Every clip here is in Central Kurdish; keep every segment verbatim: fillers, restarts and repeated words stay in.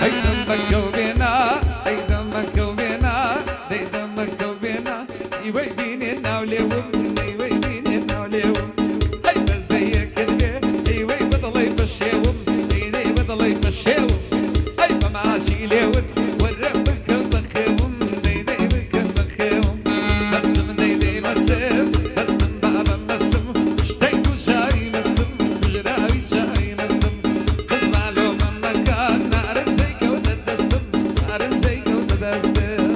هي دمك وبينا هي دمك وبينا هي دمك وبينا يوديني الناوليوم يوديني الناوليوم هي بزيك اللي هي بضل يمشيوم هي بضل يمشيوم هي ما ماشي ليوم والربك بخيوم دي دي بك بخيوم مسلم دي دي مسلم مسلم بابا مسلم اشتيت وشاي مسلم وجراوي شاي مسلم اسمع له من مكان نعرف زيك وتدستم نعرف زيك وتدستم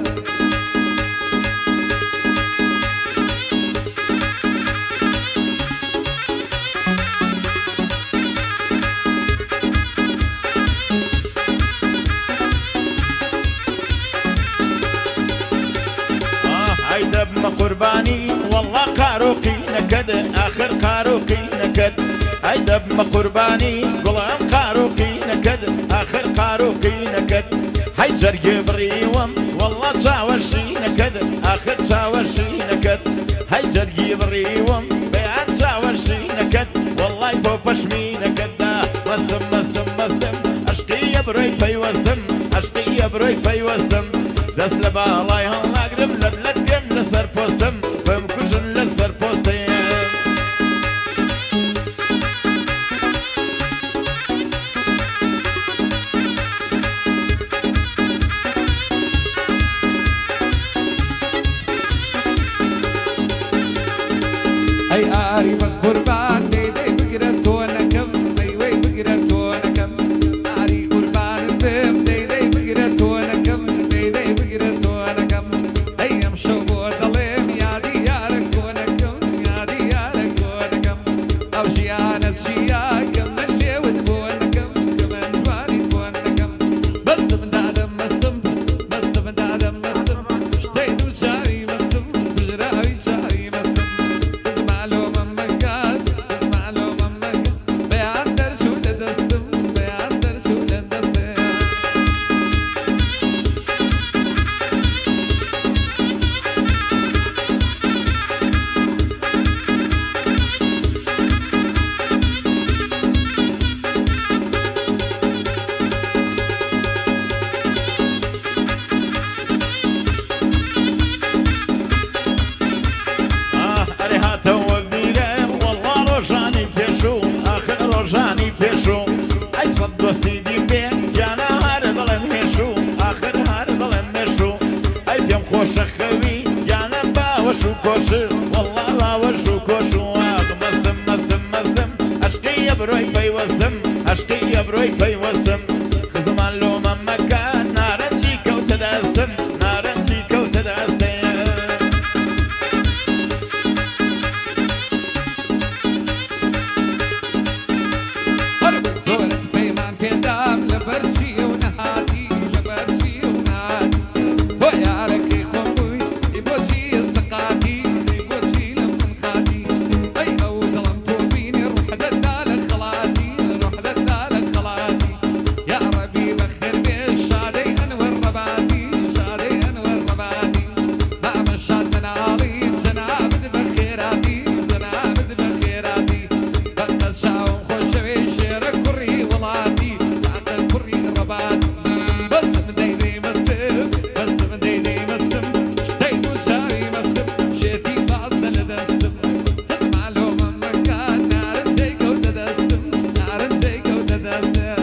هيدا ابن قرباني والله قاروقي نكد آخر قاروقي نكد هيدا ابن قرباني قلعم قاروقي نكد آخر قاروقي نكد هي جري بريوم والله تاورشي نكد آخر تاورشي نكد هي جري بريوم بيان تاورشي نكد والله فوبشمي نكد مصدم مصدم مصدم عشقي بروي بيوزدم عشقي بروي بيوزدم دست لبالاي هل اقرب لدلتقم لسر بوستم بمكوشن لسر بوستم هي قارب قربان دي دي بقرة ونكم هي وي بقرة ونكم قاري قربان بهم دي دي بقرة ونكم دي دي بقرة ونكم هي يمشوا ضليم يا ديارك ونكم يا ديارك ونكم او شيانة شياكم اللي ودبونكم كمان جواني بونكم بس من دادم مسم بس من دادم مسم اشتيت وشاري مسم بجراوي شاري مسم اسمع له من مكان اسمع له من مكان بيعندر شو لدستم بيعندر شو لدستم آه أريهاته وبيله والله رجاني بيشو آخر رجاني بيشو أي صد وستيدي بين جانا هار ظلم هيشو آخر هار ظلم مشو أي بيم خوش خوي جانا باوشو كوشو والله باوشو كوشو آخ مزدم مزدم مزدم عشقي بروي بيوزدم عشقي بروي بيوزدم خزمان لو من مكان نارن جيكو تدستم نارن جيكو تدستم هرب زورك فيمان في دام لبرشي ونهاتي لبرشي ونهاتي ويا ركي خموي يبوشي استقاتي يبوشي لمن خاتي اي او ظلمتو بيني روح ددالك خلاتي روح ددالك خلاتي يا ربي بخير بيش شادي انور رباتي شادي انور رباتي ما مشات من عريض جنابد بخيراتي جنابد بخيراتي قد الشاو خوش شيرك كري ولاتي بعد الكري رباتي بس من ديدي مسم بس من ديدي مسم اشتيت وشاري مسم شيتي باصنا لدستم اسمع له من مكان نار جيك وتدستم نار جيك وتدستم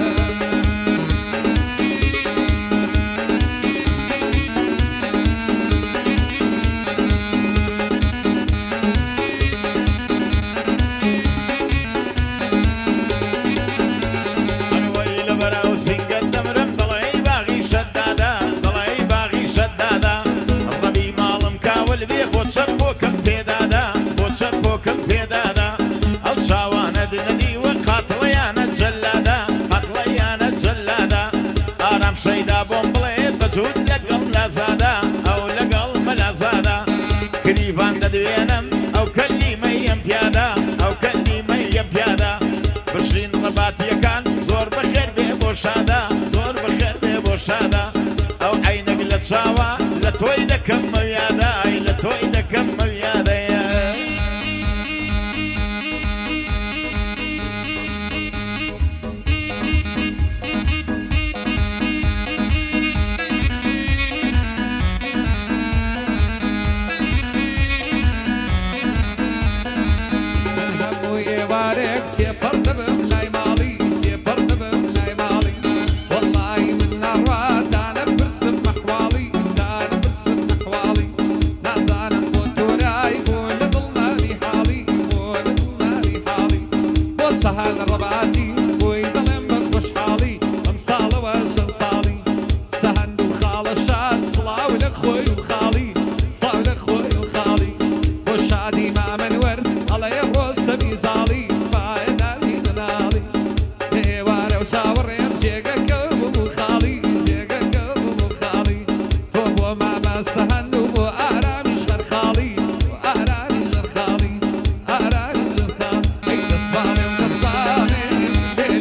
الويل براوسي قدم رم ضلعي باغي شدادا ضلعي باغي شدادا الربي مال مكاول بيه بوتشبوكم تيدادا بوتشبوكم تيدادا الشاوانة دندي وقاتليانا الجلادة قاتليانا الجلادة آرام شيدا بومبليت بجود لقل لزادا أو لقل ملازادا كريفان ددوينم أو كلمة يمبيادا أو كلمة يمبيادا برشين رباتي كان زور بخير ببوشادا زور بخير ببوشادا أو عينك لتشاوى لتويدا كم ويادا أي لتويدا كم ويادا هاتی بۆی دڵێم بە خۆشحاڵی ئەم ساڵەوە چەند ساڵی سەهەند و خاڵە شاد سڵاو لە خۆی و خاڵی سڵاو لە خۆی و خاڵی بۆ شادی مامەنوەر ئەڵەیە ڕۆستە بیزاڵی پایە داری دڵاڵی لە ئێوارە و چاوەڕێم جێگەکە بووم و خاڵی جێگەکە بووم و خاڵی تۆ بۆ مامە سەهەند و بۆ ئارامی ژەر خاڵی بۆ ئارامی ژەر خاڵی ئارامی ژەر خاڵی ئەی دەستپاڵێم دەستپاڵێم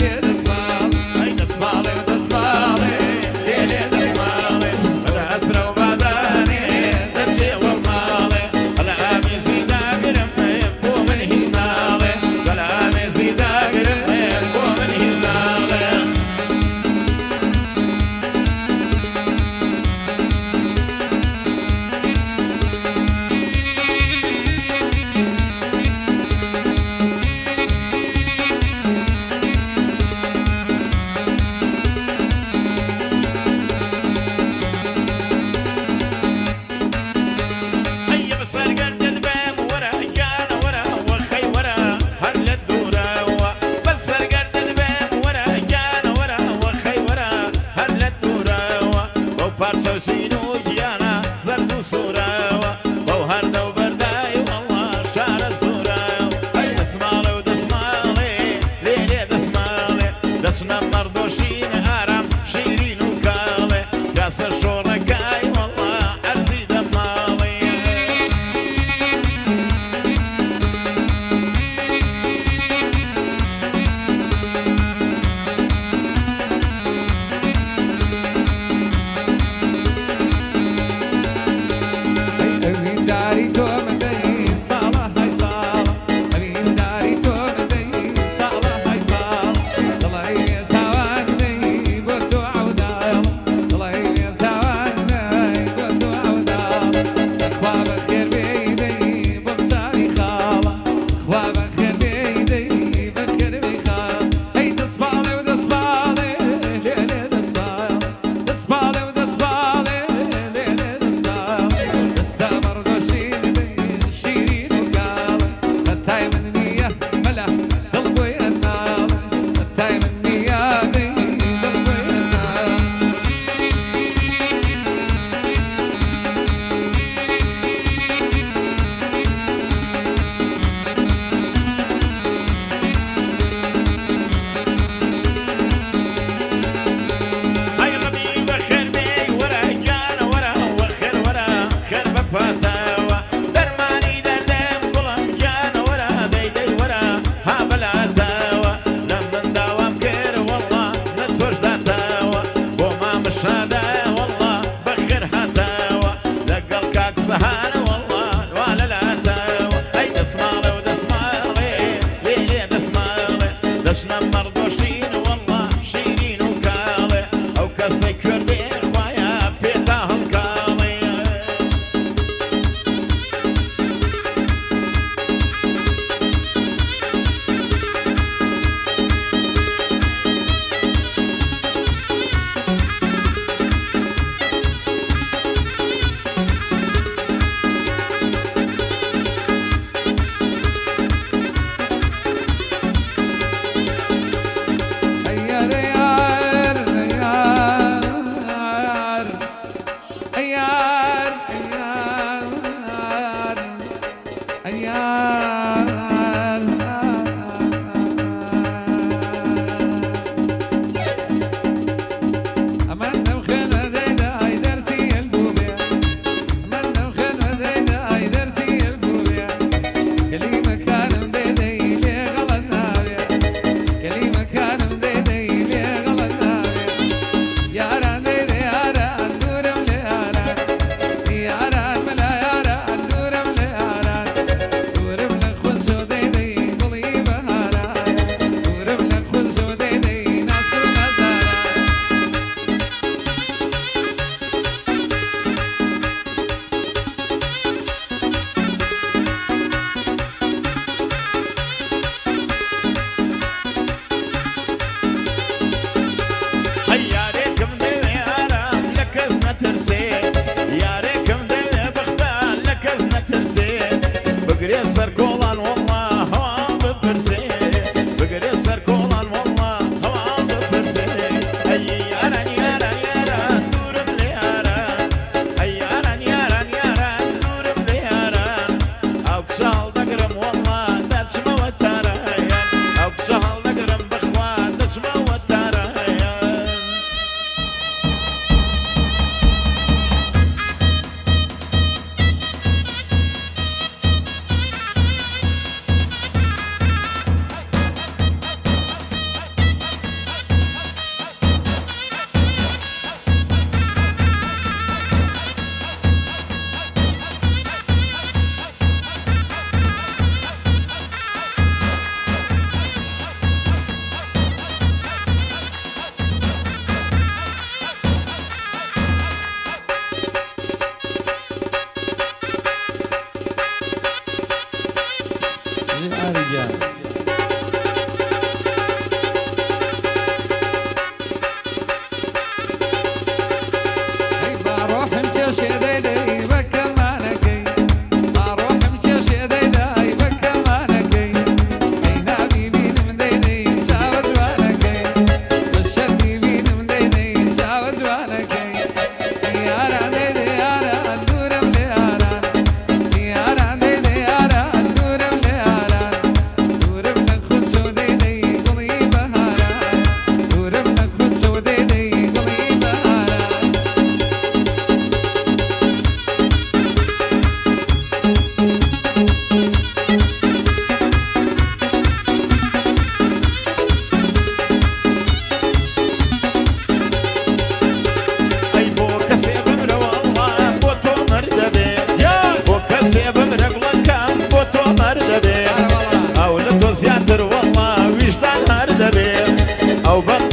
و بەڵ